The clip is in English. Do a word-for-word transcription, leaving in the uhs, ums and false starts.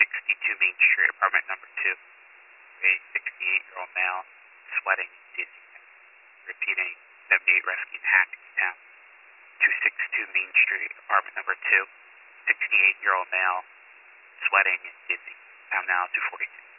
sixty-two Main Street, apartment number two. A sixty-eight-year-old male, sweating, dizzy. Repeating, seventy-eight rescue in Hackettstown. two sixty-two Main Street, apartment number two. sixty-eight-year-old male, sweating and dizzy. Time now two forty-two.